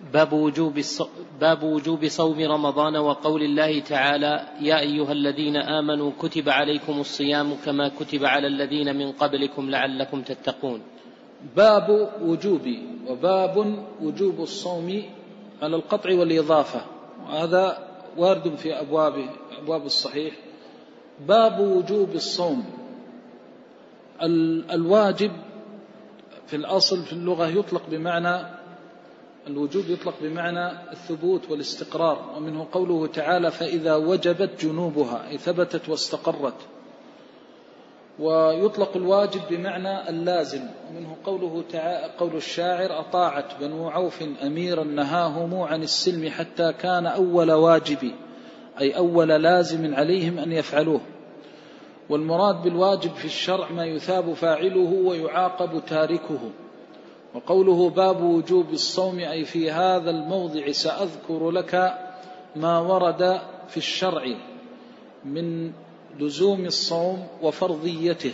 باب وجوب صوم رمضان وقول الله تعالى يا أيها الذين آمنوا كتب عليكم الصيام كما كتب على الذين من قبلكم لعلكم تتقون. باب وجوب الصوم على القطع والإضافة، وهذا وارد في أبواب الصحيح. باب وجوب الصوم. الواجب في الأصل في اللغة يطلق بمعنى الوجوب، يطلق بمعنى الثبوت والاستقرار، ومنه قوله تعالى فإذا وجبت جنوبها أي ثبتت واستقرت. ويطلق الواجب بمعنى اللازم، ومنه قوله تعالى قول الشاعر أطاعت بنو عوف أميرا نهاهم عن السلم حتى كان أول واجب، أي أول لازم عليهم أن يفعلوه. والمراد بالواجب في الشرع ما يثاب فاعله ويعاقب تاركه. وقوله باب وجوب الصوم أي في هذا الموضع سأذكر لك ما ورد في الشرع من لزوم الصوم وفرضيته.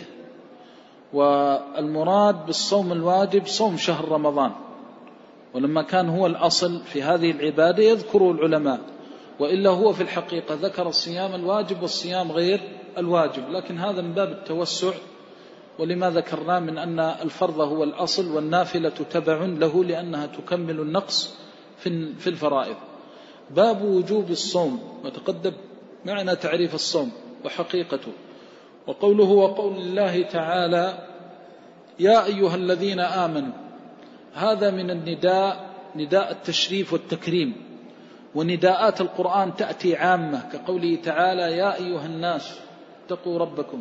والمراد بالصوم الواجب صوم شهر رمضان، ولما كان هو الأصل في هذه العبادة يذكر العلماء، وإلا هو في الحقيقة ذكر الصيام الواجب والصيام غير الواجب، لكن هذا من باب التوسع، ولما ذكرنا من أن الفرض هو الأصل والنافلة تبع له لأنها تكمل النقص في الفرائض. باب وجوب الصوم، وتقدم معنى تعريف الصوم وحقيقته. وقوله وقول الله تعالى يا أيها الذين آمنوا، هذا من النداء، نداء التشريف والتكريم. ونداءات القرآن تأتي عامة كقوله تعالى يا أيها الناس اتقوا ربكم،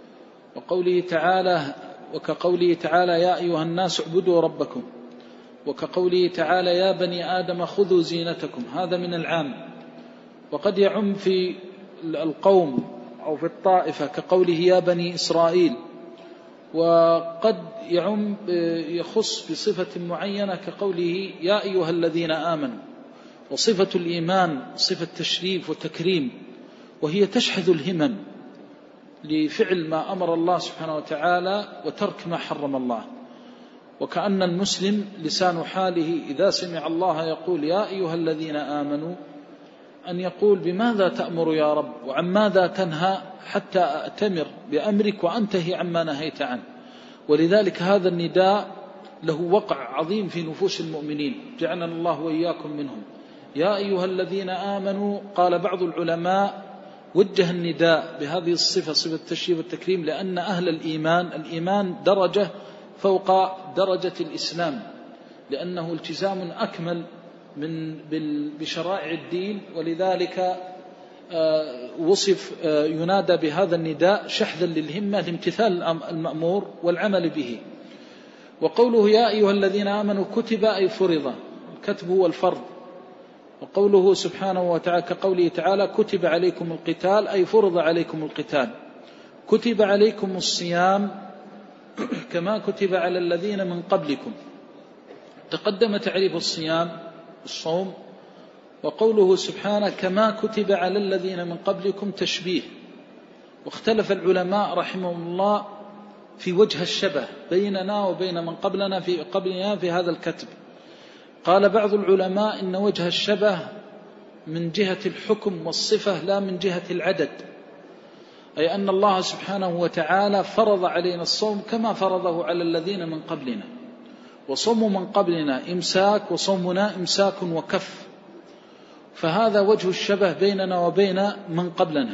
وكقوله تعالى يا أيها الناس اعبدوا ربكم، وكقوله تعالى يا بني آدم خذوا زينتكم، هذا من العام. وقد يعم في القوم أو في الطائفة كقوله يا بني إسرائيل، وقد يعم يخص بصفة معينة كقوله يا أيها الذين آمنوا. وصفة الإيمان صفة تشريف وتكريم، وهي تشحذ الهمم لفعل ما أمر الله سبحانه وتعالى وترك ما حرم الله. وكأن المسلم لسان حاله إذا سمع الله يقول يا أيها الذين آمنوا أن يقول بماذا تأمر يا رب وعن ماذا تنهى حتى أأتمر بأمرك وأنتهي عما نهيت عنه. ولذلك هذا النداء له وقع عظيم في نفوس المؤمنين، جعلنا الله وإياكم منهم. يا أيها الذين آمنوا، قال بعض العلماء وجه النداء بهذه الصفة، صفة التشريف والتكريم، لأن أهل الإيمان درجة فوق درجة الإسلام، لأنه التزام أكمل بشرائع الدين. ولذلك وصف ينادى بهذا النداء شحذا للهمة لامتثال المأمور والعمل به. وقوله يا أيها الذين آمنوا كتب أي فرض، الكتب هو الفرض. وقوله سبحانه وتعالى كقوله تعالى كتب عليكم القتال أي فرض عليكم القتال. كتب عليكم الصيام كما كتب على الذين من قبلكم. تقدم تعريف الصوم. وقوله سبحانه كما كتب على الذين من قبلكم تشبيه. واختلف العلماء رحمهم الله في وجه الشبه بيننا وبين من قبلنا في هذا الكتب. قال بعض العلماء إن وجه الشبه من جهة الحكم والصفة لا من جهة العدد، أي أن الله سبحانه وتعالى فرض علينا الصوم كما فرضه على الذين من قبلنا. وصوم من قبلنا إمساك وصومنا إمساك وكف، فهذا وجه الشبه بيننا وبين من قبلنا.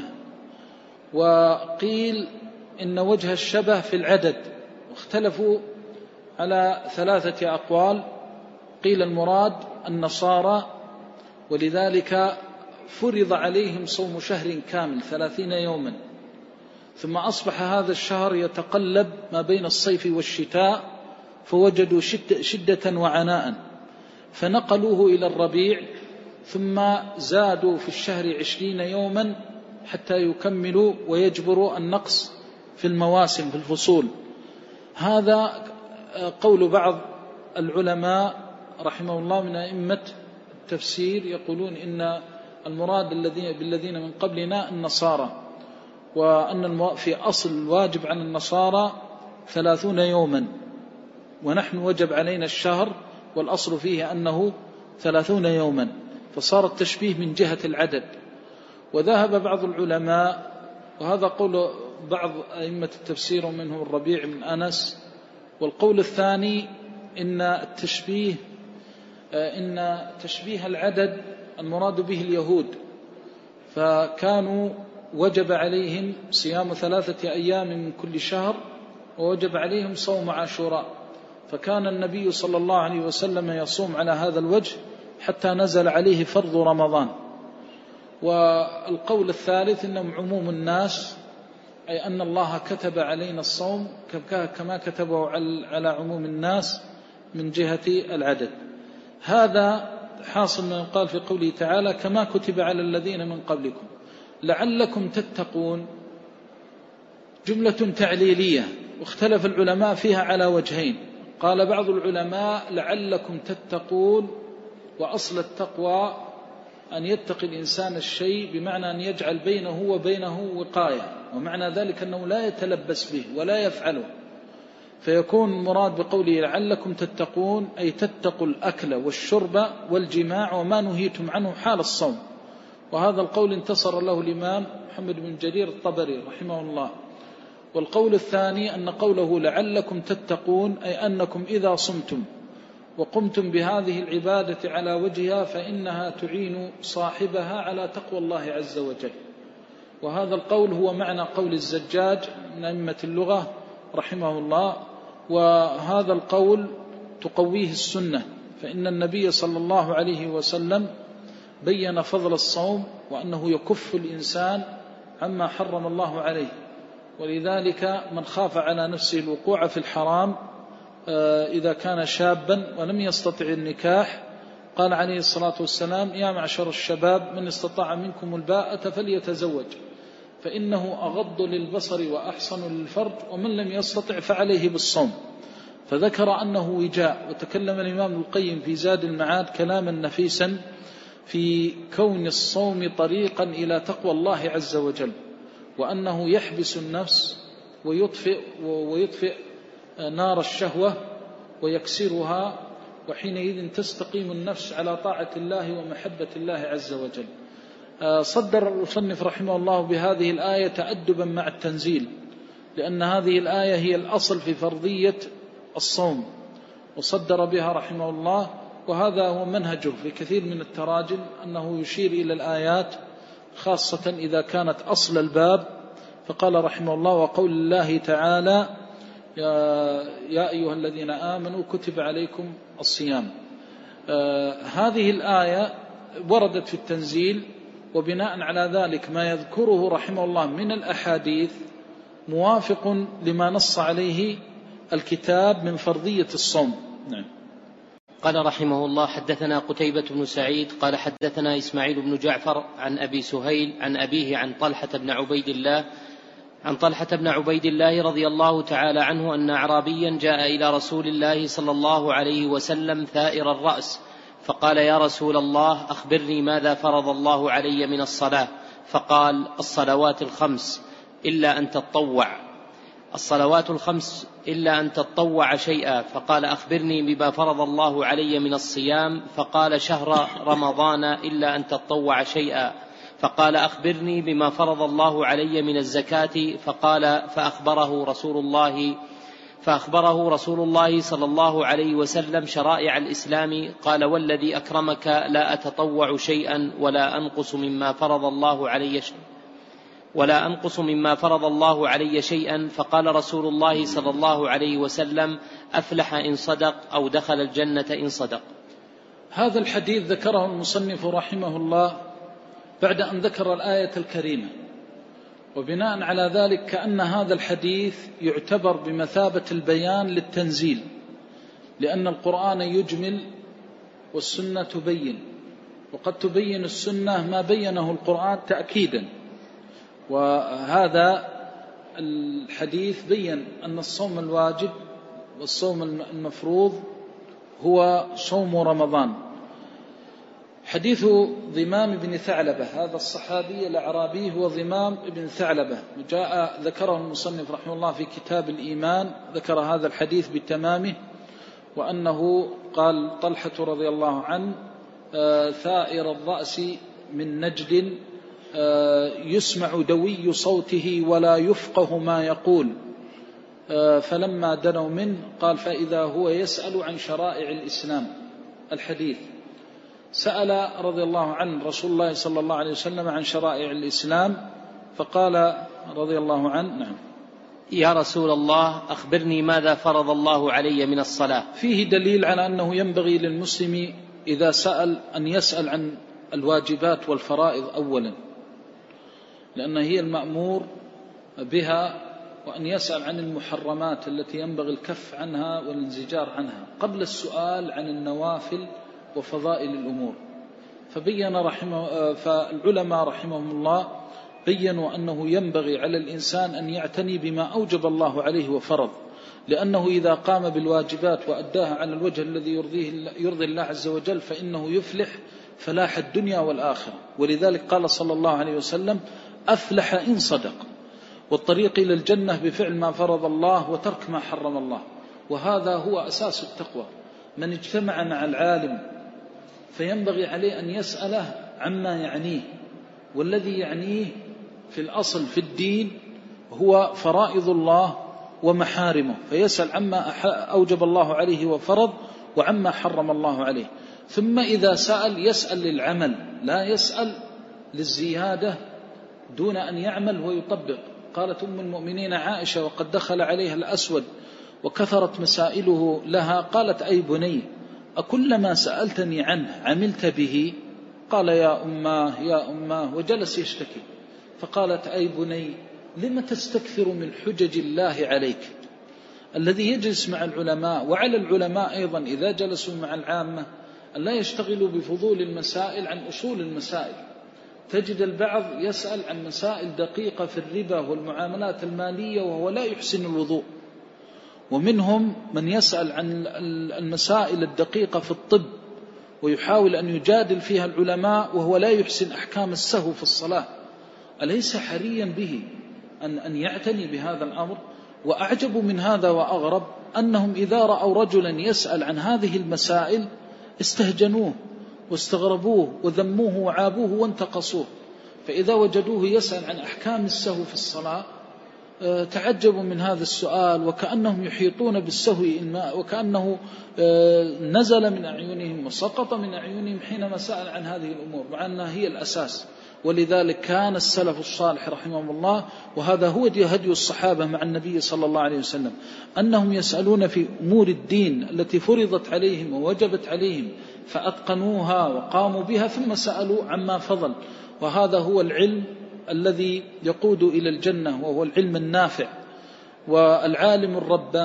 وقيل إن وجه الشبه في العدد، واختلفوا على 3 أقوال. قيل المراد النصارى، ولذلك فرض عليهم صوم شهر كامل 30 يوما، ثم أصبح هذا الشهر يتقلب ما بين الصيف والشتاء، فوجدوا شدة وعناء فنقلوه إلى الربيع، ثم زادوا في الشهر 20 يوما حتى يكملوا ويجبروا النقص في المواسم في الفصول. هذا قول بعض العلماء رحمه الله من أئمة التفسير، يقولون إن المراد بالذين من قبلنا النصارى، وأن في أصل الواجب عن النصارى 30 يوما، ونحن وجب علينا الشهر والأصل فيه أنه 30 يوما، فصار التشبيه من جهة العدد. وذهب بعض العلماء، وهذا قول بعض أئمة التفسير ومنهم الربيع من أنس، والقول الثاني إن تشبيه العدد المراد به اليهود، فكانوا وجب عليهم صيام 3 أيام من كل شهر، ووجب عليهم صوم عاشوراء، فكان النبي صلى الله عليه وسلم يصوم على هذا الوجه حتى نزل عليه فرض رمضان. والقول الثالث إنهم عموم الناس، أي أن الله كتب علينا الصوم كما كتبه على عموم الناس من جهة العدد. هذا حاصل ما يقال في قوله تعالى كما كتب على الذين من قبلكم لعلكم تتقون، جملة تعليلية، واختلف العلماء فيها على وجهين. قال بعض العلماء لعلكم تتقون، وأصل التقوى أن يتقي الإنسان الشيء بمعنى أن يجعل بينه وبينه وقاية، ومعنى ذلك أنه لا يتلبس به ولا يفعله، فيكون مراد بقوله لعلكم تتقون أي تتقوا الأكل والشرب والجماع وما نهيتم عنه حال الصوم. وهذا القول انتصر له الإمام محمد بن جرير الطبري رحمه الله. والقول الثاني أن قوله لعلكم تتقون أي أنكم إذا صمتم وقمتم بهذه العبادة على وجهها فإنها تعين صاحبها على تقوى الله عز وجل. وهذا القول هو معنى قول الزجاج من أئمة اللغة رحمه الله، وهذا القول تقويه السنة، فإن النبي صلى الله عليه وسلم بين فضل الصوم وأنه يكف الإنسان عما حرم الله عليه. ولذلك من خاف على نفسه الوقوع في الحرام إذا كان شابا ولم يستطع النكاح، قال عليه الصلاة والسلام يا معشر الشباب من استطاع منكم الباءة فليتزوج فإنه أغض للبصر وأحصن للفرج ومن لم يستطع فعليه بالصوم. فذكر أنه وجاء. وتكلم الإمام القيم في زاد المعاد كلاما نفيسا في كون الصوم طريقا إلى تقوى الله عز وجل، وأنه يحبس النفس ويطفئ نار الشهوة ويكسرها، وحينئذ تستقيم النفس على طاعة الله ومحبة الله عز وجل. صدر المصنف رحمه الله بهذه الآية تأدبا مع التنزيل، لأن هذه الآية هي الأصل في فرضية الصوم، وصدر بها رحمه الله. وهذا هو منهجه في كثير من التراجم، أنه يشير إلى الآيات خاصة إذا كانت أصل الباب. فقال رحمه الله وقول الله تعالى يا أيها الذين آمنوا كتب عليكم الصيام. هذه الآية وردت في التنزيل، وبناء على ذلك ما يذكره رحمه الله من الأحاديث موافق لما نص عليه الكتاب من فرضية الصوم. نعم. قال رحمه الله رحمه قتيبة بن سعيد قال حدثنا إسماعيل بن جعفر عن أبي سهيل عن أبيه عن طلحة بن عبيد الله رضي الله تعالى عنه أن أعرابيا جاء إلى رسول الله صلى الله عليه وسلم ثائر الرأس فقال يا رسول الله أخبرني ماذا فرض الله علي من الصلاة؟ فقال الصلوات الخمس إلا أن تطوع شيئا. فقال أخبرني بما فرض الله علي من الصيام؟ فقال شهر رمضان إلا أن تطوع شيئا. فقال أخبرني بما فرض الله علي من الزكاة؟ فقال فأخبره رسول الله صلى الله عليه وسلم شرائع الإسلام. قال والذي أكرمك لا أتطوع شيئا ولا أنقص مما فرض الله علي شيئا. فقال رسول الله صلى الله عليه وسلم أفلح إن صدق أو دخل الجنة إن صدق. هذا الحديث ذكره المصنف رحمه الله بعد أن ذكر الآية الكريمة، وبناء على ذلك كأن هذا الحديث يعتبر بمثابة البيان للتنزيل، لأن القرآن يجمل والسنة تبين، وقد تبين السنة ما بينه القرآن تأكيدا. وهذا الحديث بين أن الصوم الواجب والصوم المفروض هو صوم رمضان. حديث ضمام بن ثعلبة، هذا الصحابي الأعرابي هو ضمام بن ثعلبة، وجاء ذكره المصنف رحمه الله في كتاب الإيمان، ذكر هذا الحديث بتمامه، وأنه قال طلحة رضي الله عنه ثائر الرأس من نجد يسمع دوي صوته ولا يفقه ما يقول. فلما دنوا منه قال فإذا هو يسأل عن شرائع الإسلام. الحديث سأل رضي الله عنه رسول الله صلى الله عليه وسلم عن شرائع الإسلام فقال رضي الله عنه نعم يا رسول الله أخبرني ماذا فرض الله علي من الصلاة. فيه دليل على أنه ينبغي للمسلم إذا سأل أن يسأل عن الواجبات والفرائض أولا، لأن هي المأمور بها، وأن يسأل عن المحرمات التي ينبغي الكف عنها والانزجار عنها قبل السؤال عن النوافل وفضائل الأمور. فالعلماء رحمهم الله بيّنوا أنه ينبغي على الإنسان أن يعتني بما أوجب الله عليه وفرض، لأنه إذا قام بالواجبات وأداها على الوجه الذي يرضي الله عز وجل فإنه يفلح فلاح الدنيا والآخرة. ولذلك قال صلى الله عليه وسلم أفلح إن صدق، والطريق إلى الجنة بفعل ما فرض الله وترك ما حرم الله. وهذا هو أساس التقوى. من اجتمع مع العالم فينبغي عليه أن يسأله عما يعنيه، والذي يعنيه في الأصل في الدين هو فرائض الله ومحارمه، فيسأل عما أوجب الله عليه وفرض وعما حرم الله عليه. ثم إذا سأل يسأل للعمل، لا يسأل للزيادة دون أن يعمل ويطبق. قالت أم المؤمنين عائشة وقد دخل عليها الأسود وكثرت مسائله لها، قالت أي بني أكلما سألتني عنه عملت به؟ قال يا أماه يا أماه، وجلس يشتكي. فقالت أي بني لم تستكثر من حجج الله عليك. الذي يجلس مع العلماء، وعلى العلماء أيضا إذا جلسوا مع العامة أن لا يشتغلوا بفضول المسائل عن أصول المسائل. تجد البعض يسأل عن مسائل دقيقة في الربا والمعاملات المالية وهو لا يحسن الوضوء، ومنهم من يسأل عن المسائل الدقيقة في الطب ويحاول أن يجادل فيها العلماء وهو لا يحسن أحكام السهو في الصلاة. أليس حريا به أن يعتني بهذا الأمر؟ وأعجب من هذا وأغرب أنهم إذا رأوا رجلا يسأل عن هذه المسائل استهجنوه واستغربوه وذموه وعابوه وانتقصوه. فإذا وجدوه يسأل عن أحكام السهو في الصلاة تعجبوا من هذا السؤال، وكأنهم يحيطون بالسهو وكأنه نزل من أعينهم وسقط من أعينهم حينما سأل عن هذه الأمور، مع أنها هي الأساس. ولذلك كان السلف الصالح رحمهم الله، وهذا هو هدي الصحابة مع النبي صلى الله عليه وسلم، أنهم يسألون في أمور الدين التي فرضت عليهم ووجبت عليهم فأتقنوها وقاموا بها، ثم سألوا عما فضل. وهذا هو العلم الذي يقود إلى الجنة، وهو العلم النافع. والعالم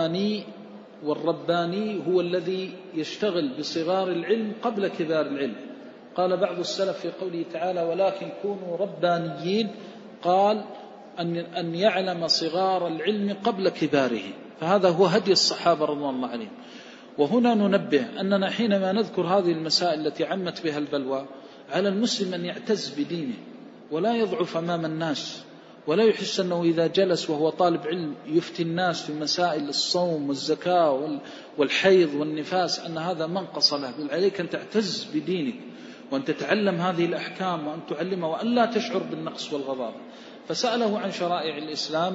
والرباني هو الذي يشتغل بصغار العلم قبل كبار العلم. قال بعض السلف في قوله تعالى ولكن كونوا ربانيين، قال أن يعلم صغار العلم قبل كباره. فهذا هو هدي الصحابة رضوان الله عليهم. وهنا ننبه أننا حينما نذكر هذه المسائل التي عمت بها البلوى، على المسلم أن يعتز بدينه ولا يضعف أمام الناس، ولا يحس أنه إذا جلس وهو طالب علم يفتي الناس في مسائل الصوم والزكاة والحيض والنفاس أن هذا منقص له. بل عليك أن تعتز بدينك وأن تتعلم هذه الأحكام وأن تعلمها وأن لا تشعر بالنقص والغضاضة. فسأله عن شرائع الإسلام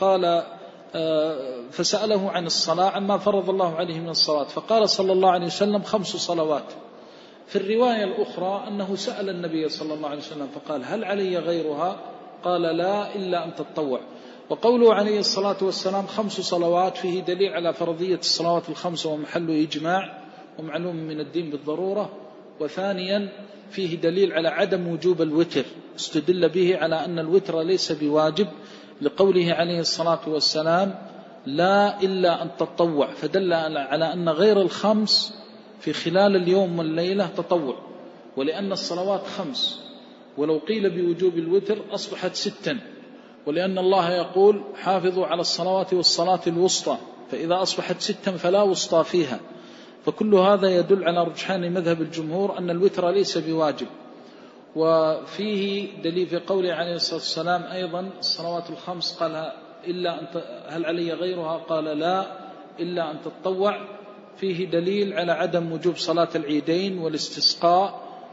فسأله عن الصلاة عما فرض الله عليه من الصلاة، فقال صلى الله عليه وسلم 5 صلوات. في الرواية الأخرى أنه سأل النبي صلى الله عليه وسلم فقال هل علي غيرها؟ قال لا إلا أن تتطوع. وقوله عليه الصلاة والسلام 5 صلوات فيه دليل على فرضية الصلوات ال5 ومحل إجماع ومعلوم من الدين بالضرورة. وثانيا فيه دليل على عدم وجوب الوتر، استدل به على أن الوتر ليس بواجب لقوله عليه الصلاة والسلام لا إلا أن تتطوع، فدل على أن غير ال5 في خلال اليوم والليلة تطوع. ولأن الصلوات 5، ولو قيل بوجوب الوتر أصبحت 6، ولأن الله يقول حافظوا على الصلوات والصلاة الوسطى، فإذا أصبحت 6 فلا وسطى فيها. فكل هذا يدل على رجحان مذهب الجمهور أن الوتر ليس بواجب. وفيه دليل في قوله عليه الصلاة والسلام أيضا الصلوات ال5 قال هل علي غيرها؟ قال لا إلا أن تتطوع. فيه دليل على عدم وجوب صلاة العيدين والاستسقاء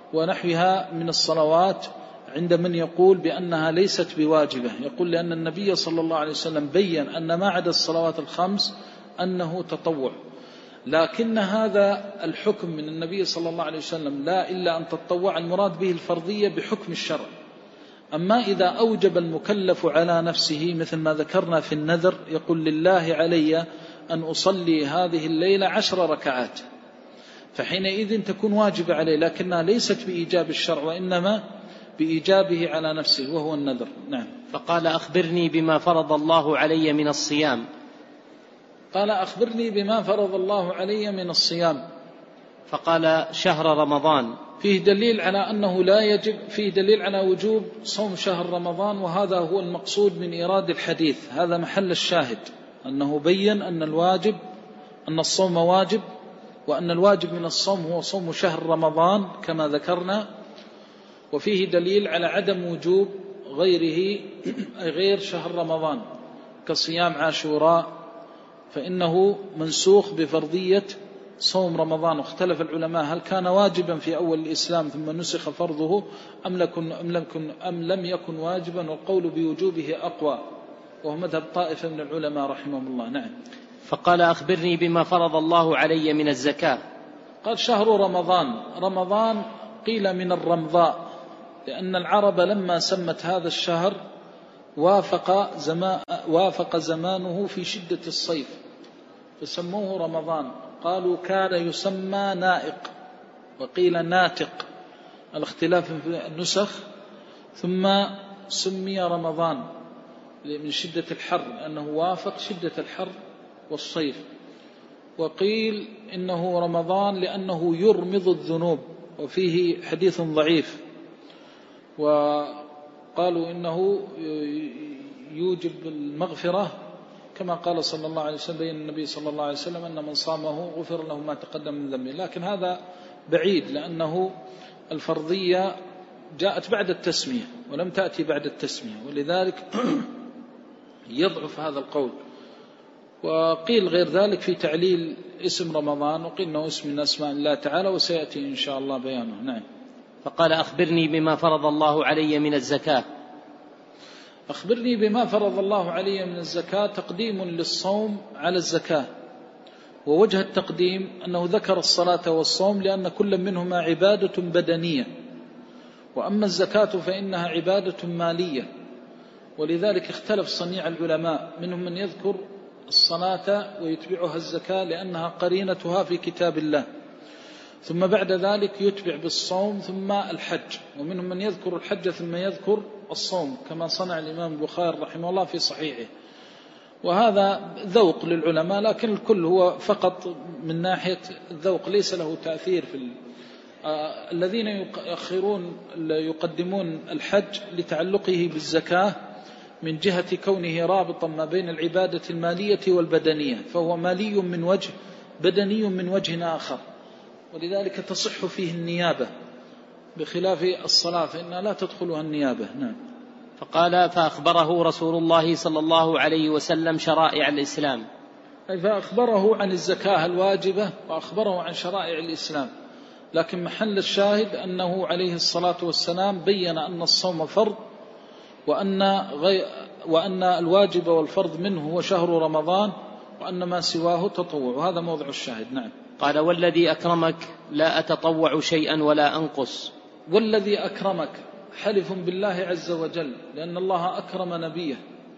ونحوها من الصلوات عند من يقول بأنها ليست بواجبة، يقول لأن النبي صلى الله عليه وسلم بيّن أن ما عدا الصلوات الخمس أنه تطوع، لكن هذا الحكم من النبي صلى الله عليه وسلم لا إلا أن تطوع المراد به الفرضية بحكم الشرع. أما إذا أوجب المكلف على نفسه مثل ما ذكرنا في النذر، يقول لله علي أن أصلي هذه الليلة 10 ركعات، فحينئذ تكون واجبة عليه، لكنها ليست بإيجاب الشرع وإنما بإيجابه على نفسه وهو النذر. نعم. فقال أخبرني بما فرض الله علي من الصيام. قال أخبرني بما فرض الله علي من الصيام. فقال شهر رمضان. فيه دليل على أنه لا يجب، فيه دليل على وجوب صوم شهر رمضان، وهذا هو المقصود من إيراد الحديث، هذا محل الشاهد، أنه بين أن الواجب أن الصوم واجب، وأن الواجب من الصوم هو صوم شهر رمضان كما ذكرنا. وفيه دليل على عدم وجوب غيره غير شهر رمضان كصيام عاشوراء، فإنه منسوخ بفرضية صوم رمضان. واختلف العلماء هل كان واجبا في أول الإسلام ثم نسخ فرضه أم لم يكن واجبا، والقول بوجوبه أقوى، وهو مذهب طائفة من العلماء رحمهم الله. نعم. فقال أخبرني بما فرض الله علي من الزكاة. قال شهر رمضان. رمضان قيل من الرمضاء، لأن العرب لما سمت هذا الشهر وافق زمانه في شدة الصيف فسموه رمضان. قالوا كان يسمى نائق وقيل ناتق، الاختلاف في النسخ، ثم سمي رمضان من شدة الحر لأنه وافق شدة الحر والصيف. وقيل إنه رمضان لأنه يرمض الذنوب، وفيه حديث ضعيف، وقالوا إنه يوجب المغفرة كما قال صلى الله عليه وسلم، بين النبي صلى الله عليه وسلم أن من صامه غفر له ما تقدم من ذنبه، لكن هذا بعيد لأنه الفرضية جاءت بعد التسمية ولم تأتي بعد التسمية، ولذلك يضعف هذا القول. وقيل غير ذلك في تعليل اسم رمضان، وقيل أنه اسم من أسماء الله تعالى، وسيأتي إن شاء الله بيانه. نعم. فقال أخبرني بما فرض الله علي من الزكاة. أخبرني بما فرض الله علي من الزكاة تقديم للصوم على الزكاة، ووجه التقديم أنه ذكر الصلاة والصوم لأن كل منهما عبادة بدنية، وأما الزكاة فإنها عبادة مالية، ولذلك اختلف صنيع العلماء، منهم من يذكر الصلاة ويتبعها الزكاة لأنها قرينتها في كتاب الله، ثم بعد ذلك يتبع بالصوم ثم الحج، ومنهم من يذكر الحج ثم يذكر الصوم كما صنع الإمام البخاري رحمه الله في صحيحه. وهذا ذوق للعلماء، لكن الكل هو فقط من ناحية الذوق، ليس له تأثير في الذين يقدمون الحج لتعلقه بالزكاة من جهة كونه رابطا ما بين العبادة المالية والبدنية، فهو مالي من وجه، بدني من وجه آخر، ولذلك تصح فيه النيابة بخلاف الصلاة فإنها لا تدخلها النيابة. نعم. فقال فأخبره رسول الله صلى الله عليه وسلم شرائع الإسلام، أي فأخبره عن الزكاة الواجبة وأخبره عن شرائع الإسلام، لكن محل الشاهد أنه عليه الصلاة والسلام بين أن الصوم فرض، وأن الواجب والفرض منه هو شهر رمضان، وأن ما سواه تطوع، وهذا موضع الشاهد. نعم. قال والذي أكرمك لا أتطوع شيئا ولا أنقص. والذي أكرمك حلف بالله عز وجل، لأن الله أكرم نبيه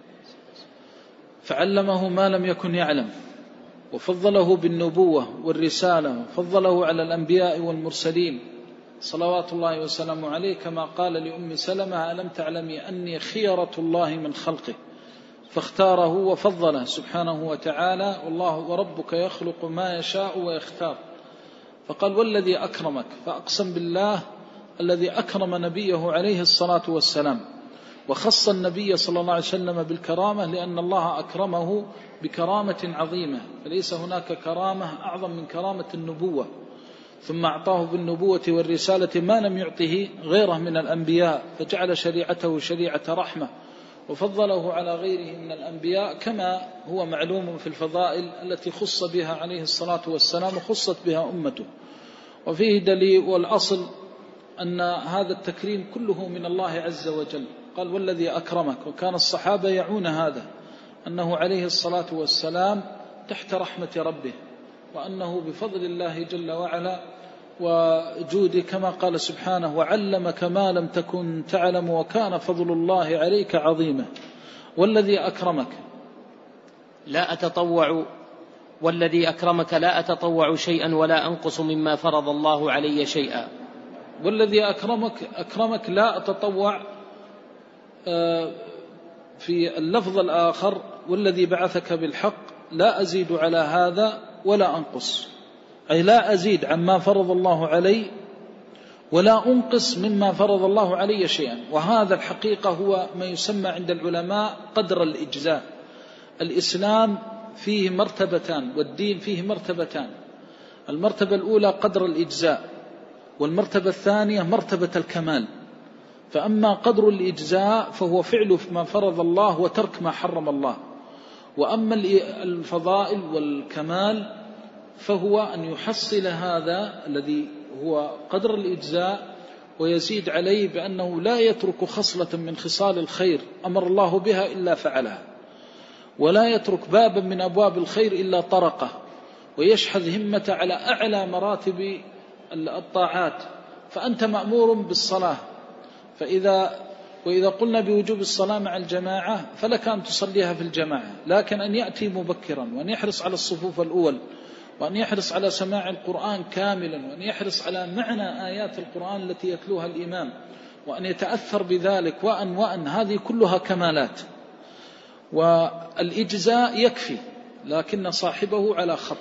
فعلمه ما لم يكن يعلم، وفضله بالنبوة والرسالة، وفضله على الأنبياء والمرسلين صلوات الله وسلامه عليه، كما قال لأم سلمة ألم تعلمي أني خيرة الله من خلقه، فاختاره وفضله سبحانه وتعالى، والله وربك يخلق ما يشاء ويختار. فقال والذي أكرمك، فأقسم بالله الذي أكرم نبيه عليه الصلاة والسلام، وخص النبي صلى الله عليه وسلم بالكرامة لأن الله أكرمه بكرامة عظيمة، فليس هناك كرامة أعظم من كرامة النبوة، ثم أعطاه بالنبوة والرسالة ما لم يعطه غيره من الأنبياء، فجعل شريعته شريعة رحمة، وفضله على غيره من الأنبياء كما هو معلوم في الفضائل التي خص بها عليه الصلاة والسلام وخصت بها أمته. وفيه دليل، والأصل أن هذا التكريم كله من الله عز وجل. قال والذي أكرمك، وكان الصحابة يعون هذا، أنه عليه الصلاة والسلام تحت رحمة ربه، وأنه بفضل الله جل وعلا وجوده، كما قال سبحانه وعلمك ما لم تكن تعلم وكان فضل الله عليك عظيما. والذي أكرمك لا أتطوع، والذي أكرمك لا أتطوع شيئا ولا أنقص مما فرض الله علي شيئا. والذي أكرمك لا أتطوع. في اللفظ الآخر والذي بعثك بالحق لا أزيد على هذا ولا أنقص، أي لا أزيد عما فرض الله علي ولا أنقص مما فرض الله علي شيئا. وهذا الحقيقة هو ما يسمى عند العلماء قدر الإجزاء. الإسلام فيه مرتبتان والدين فيه مرتبتان. المرتبة الأولى قدر الإجزاء، والمرتبة الثانية مرتبة الكمال. فأما قدر الإجزاء فهو فعل ما فرض الله وترك ما حرم الله، وأما الفضائل والكمال فهو أن يحصل هذا الذي هو قدر الإجزاء ويزيد عليه بأنه لا يترك خصلة من خصال الخير أمر الله بها إلا فعلها، ولا يترك بابا من أبواب الخير إلا طرقه، ويشحذ همة على أعلى مراتب الطاعات. فأنت مأمور بالصلاة، وإذا قلنا بوجوب الصلاة مع الجماعة فلك أن تصليها في الجماعة، لكن أن يأتي مبكرا وأن يحرص على الصفوف الأول، وأن يحرص على سماع القرآن كاملا، وأن يحرص على معنى آيات القرآن التي يتلوها الإمام، وأن يتأثر بذلك، وأن هذه كلها كمالات. والإجزاء يكفي، لكن صاحبه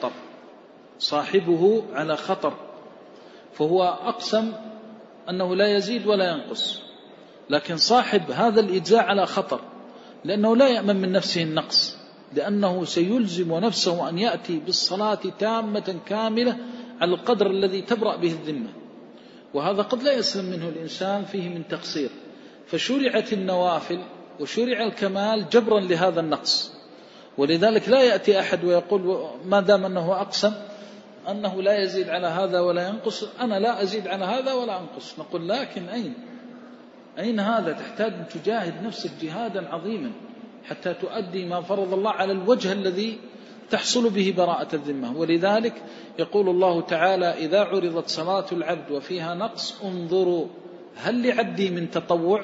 على خطر، فهو أقسم أنه لا يزيد ولا ينقص، لكن صاحب هذا الإجزاء على خطر، لأنه لا يأمن من نفسه النقص، لأنه سيلزم نفسه أن يأتي بالصلاة تامة كاملة على القدر الذي تبرأ به الذمة، وهذا قد لا يسلم منه الإنسان فيه من تقصير. فشرعت النوافل وشرع الكمال جبرا لهذا النقص. ولذلك لا يأتي أحد ويقول ما دام أنه أقسم أنه لا يزيد على هذا ولا ينقص، أنا لا أزيد على هذا ولا أنقص. نقول لكن أين هذا؟ تحتاج أن تجاهد نفسك جهادا عظيما حتى تؤدي ما فرض الله على الوجه الذي تحصل به براءة الذمة. ولذلك يقول الله تعالى إذا عرضت صلاة العبد وفيها نقص انظروا هل لعبدي من تطوع،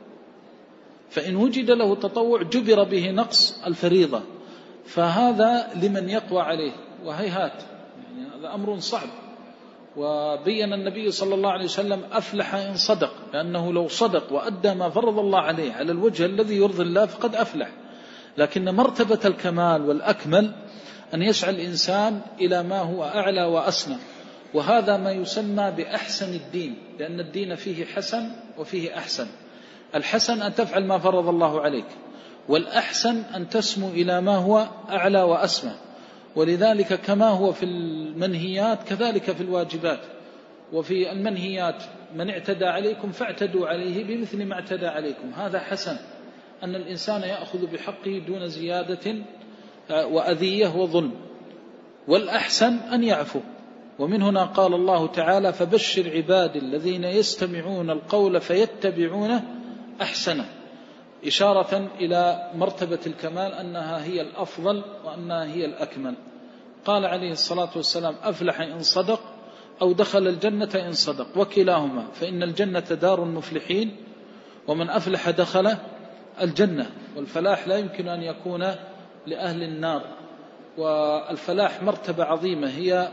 فإن وجد له تطوع جبر به نقص الفريضة، فهذا لمن يقوى عليه، وهيهات يعني هذا أمر صعب. وبين النبي صلى الله عليه وسلم أفلح إن صدق، لأنه لو صدق وأدى ما فرض الله عليه على الوجه الذي يرضي الله فقد أفلح. لكن مرتبة الكمال والأكمل أن يسعى الإنسان إلى ما هو أعلى وأسنى، وهذا ما يسمى بأحسن الدين، لأن الدين فيه حسن وفيه أحسن. الحسن أن تفعل ما فرض الله عليك، والأحسن أن تسمو إلى ما هو أعلى وأسمى. ولذلك كما هو في المنهيات كذلك في الواجبات. وفي المنهيات من اعتدى عليكم فاعتدوا عليه بمثل ما اعتدى عليكم، هذا حسن، أن الإنسان يأخذ بحقه دون زيادة وأذية وظلم. والأحسن أن يعفو. ومن هنا قال الله تعالى فبشر عبادي الذين يستمعون القول فيتبعون أحسنه، إشارة إلى مرتبة الكمال أنها هي الأفضل وأنها هي الأكمل. قال عليه الصلاة والسلام أفلح إن صدق أو دخل الجنة إن صدق، وكلاهما، فإن الجنة دار المفلحين، ومن أفلح دخل الجنة. والفلاح لا يمكن أن يكون لأهل النار. والفلاح مرتبة عظيمة هي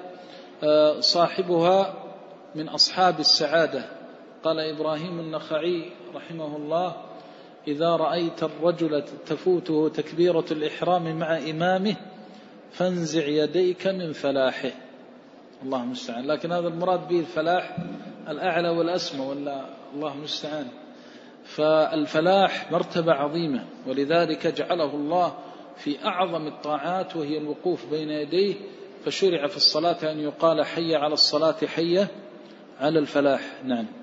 صاحبها من أصحاب السعادة. قال إبراهيم النخعي رحمه الله إذا رأيت الرجل تفوته تكبيرة الإحرام مع إمامه فانزع يديك من فلاحه. الله المستعان. لكن هذا المراد به الفلاح الأعلى والأسمى، ولا الله المستعان. فالفلاح مرتبة عظيمة، ولذلك جعله الله في أعظم الطاعات وهي الوقوف بين يديه. فشرع في الصلاة أن يقال حي على الصلاة حي على الفلاح. نعم.